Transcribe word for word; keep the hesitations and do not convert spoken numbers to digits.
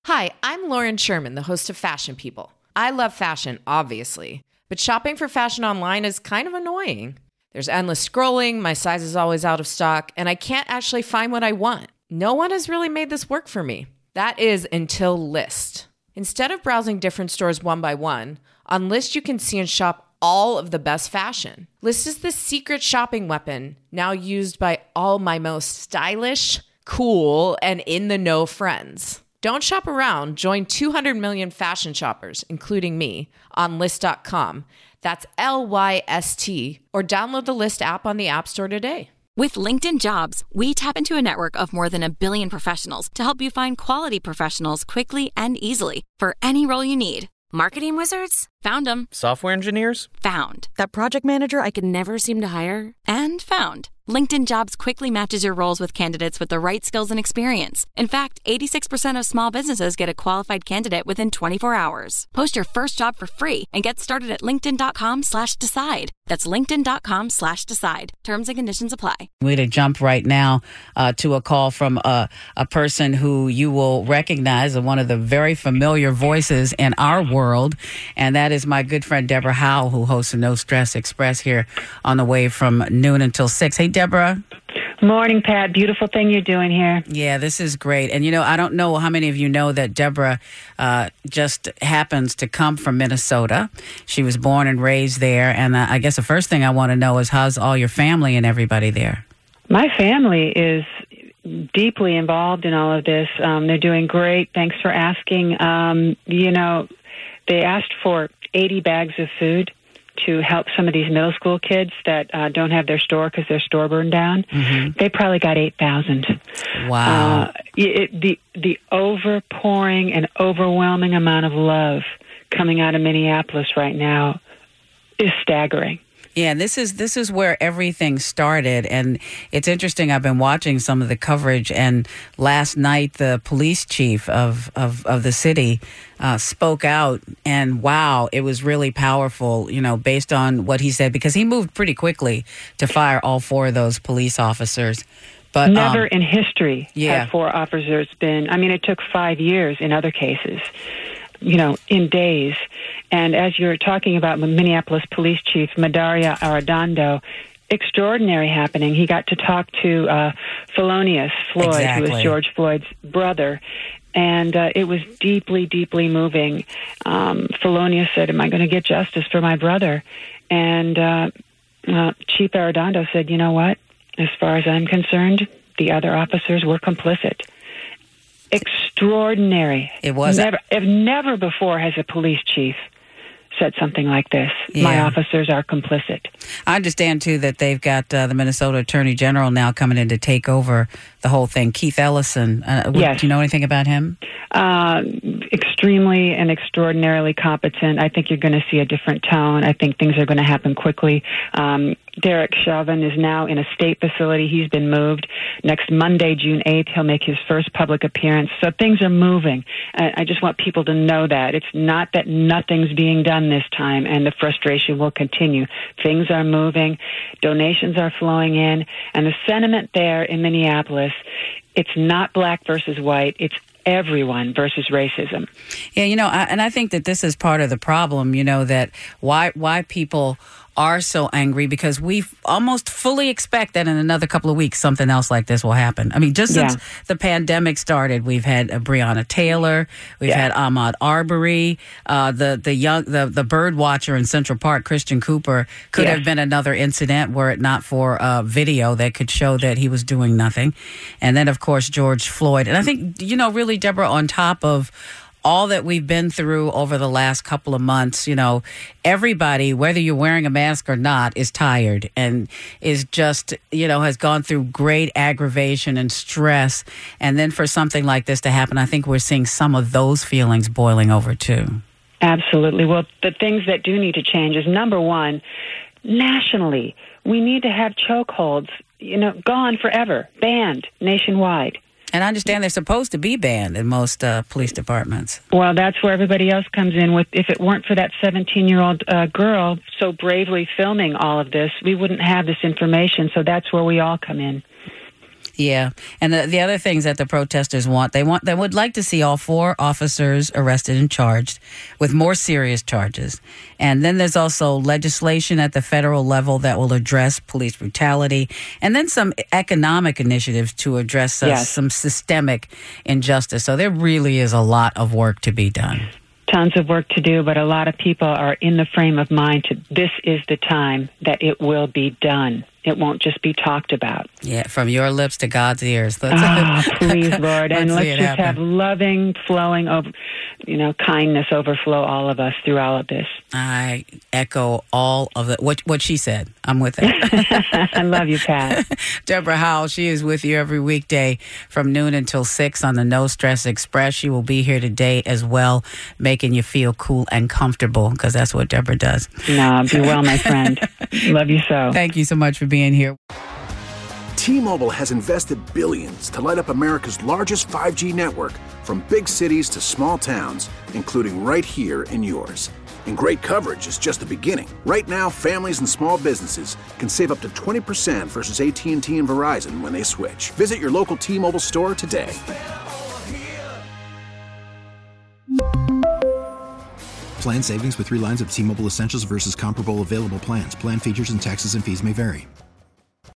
Hi, I'm Lauren Sherman, the host of Fashion People. I love fashion, obviously, but shopping for fashion online is kind of annoying. There's endless scrolling, my size is always out of stock, and I can't actually find what I want. No one has really made this work for me. That is until Lyst. Instead of browsing different stores one by one, on Lyst you can see and shop all of the best fashion. Lyst is the secret shopping weapon, now used by all my most stylish, cool, and in-the-know friends. Don't shop around. Join two hundred million fashion shoppers, including me, on Lyst dot com. That's L Y S T, or download the Lyst app on the App Store today. With LinkedIn Jobs, we tap into a network of more than a billion professionals to help you find quality professionals quickly and easily for any role you need. Marketing wizards? Found them. Software engineers? Found. That project manager I could never seem to hire? And found. LinkedIn Jobs quickly matches your roles with candidates with the right skills and experience. In fact, eighty-six percent of small businesses get a qualified candidate within twenty-four hours. Post your first job for free and get started at linkedin.com slash decide. That's linkedin.com slash decide. Terms and conditions apply. We're to jump right now uh, to a call from a, a person who you will recognize as one of the very familiar voices in our world, and that is my good friend Deborah Howell, who hosts the No Stress Express here on the wave from noon until six. Hey, Deborah. Morning, Pat. Beautiful thing you're doing here. Yeah, this is great. And, you know, I don't know how many of you know that Deborah uh, just happens to come from Minnesota. She was born and raised there. And uh, I guess the first thing I want to know is how's all your family and everybody there? My family is deeply involved in all of this. Um, they're doing great. Thanks for asking. Um, you know, they asked for eighty bags of food to help some of these middle school kids that uh, don't have their store because their store burned down. Mm-hmm. They probably got eight thousand. Wow. Uh, it, the, the overpouring and overwhelming amount of love coming out of Minneapolis right now is staggering. Yeah, this is this is where everything started, and it's interesting. I've been watching some of the coverage, and last night the police chief of of, of the city uh, spoke out, and wow, it was really powerful. You know, based on what he said, because he moved pretty quickly to fire all four of those police officers. But never um, in history yeah. have four officers been. I mean, it took five years in other cases. You know, in days. And as you're talking about Minneapolis Police Chief Medaria Arradondo, extraordinary happening. He got to talk to uh, Thelonious Floyd, exactly. who was George Floyd's brother, and uh, it was deeply, deeply moving. Um, Thelonious said, am I going to get justice for my brother? And uh, uh, Chief Arradondo said, you know what? As far as I'm concerned, the other officers were complicit. Extraordinary. It was. Never, never before has a police chief said something like this. Yeah. My officers are complicit. I understand, too, that they've got uh, the Minnesota Attorney General now coming in to take over the whole thing. Keith Ellison. Uh, yes. Do you know anything about him? Uh, extremely and extraordinarily competent. I think you're going to see a different tone. I think things are going to happen quickly. Um, Derek Chauvin is now in a state facility. He's been moved. Next Monday, June eighth, he'll make his first public appearance. So things are moving. I, I just want people to know that. It's not that nothing's being done this time and the frustration will continue. Things are moving. Donations are flowing in. And the sentiment there in Minneapolis, it's not black versus white. It's everyone versus racism. Yeah, you know, I, and I think that this is part of the problem, you know, that why why people are so angry, because we almost fully expect that in another couple of weeks something else like this will happen. I mean, just since yeah. the pandemic started, we've had uh, Breonna Taylor, we've yeah. had Ahmaud Arbery, uh, the the young the the bird watcher in Central Park, Christian Cooper, could yeah. have been another incident were it not for a video that could show that he was doing nothing, and then of course George Floyd. And I think, you know, really, Deborah, on top of all that we've been through over the last couple of months, you know, everybody, whether you're wearing a mask or not, is tired and is just, you know, has gone through great aggravation and stress. And then for something like this to happen, I think we're seeing some of those feelings boiling over too. Absolutely. Well, the things that do need to change is, number one, nationally, we need to have chokeholds, you know, gone forever, banned nationwide. And I understand they're supposed to be banned in most uh, police departments. Well, that's where everybody else comes in. With if it weren't for that seventeen-year-old uh, girl so bravely filming all of this, we wouldn't have this information. So that's where we all come in. Yeah, and the, the other things that the protesters want, they want, they would like to see all four officers arrested and charged with more serious charges. And then there's also legislation at the federal level that will address police brutality, and then some economic initiatives to address uh, yes. some systemic injustice. So there really is a lot of work to be done. Tons of work to do, but a lot of people are in the frame of mind to this is the time that it will be done. It won't just be talked about. Yeah, from your lips to God's ears. Let's, oh, please, Lord. And let's, let's just happen. have loving, flowing, over, you know, kindness overflow all of us through all of this. I echo all of the, what, what she said. I'm with it. I love you, Pat. Deborah Howell, she is with you every weekday from noon until six on the No Stress Express. She will be here today as well, making you feel cool and comfortable, because that's what Deborah does. No, be well, my friend. Love you so. Thank you so much for being here. T-Mobile has invested billions to light up America's largest five G network, from big cities to small towns, including right here in yours. And great coverage is just the beginning. Right now, families and small businesses can save up to twenty percent versus A T and T and Verizon when they switch. Visit your local T-Mobile store today. Plan savings with three lines of T-Mobile Essentials versus comparable available plans. Plan features and taxes and fees may vary.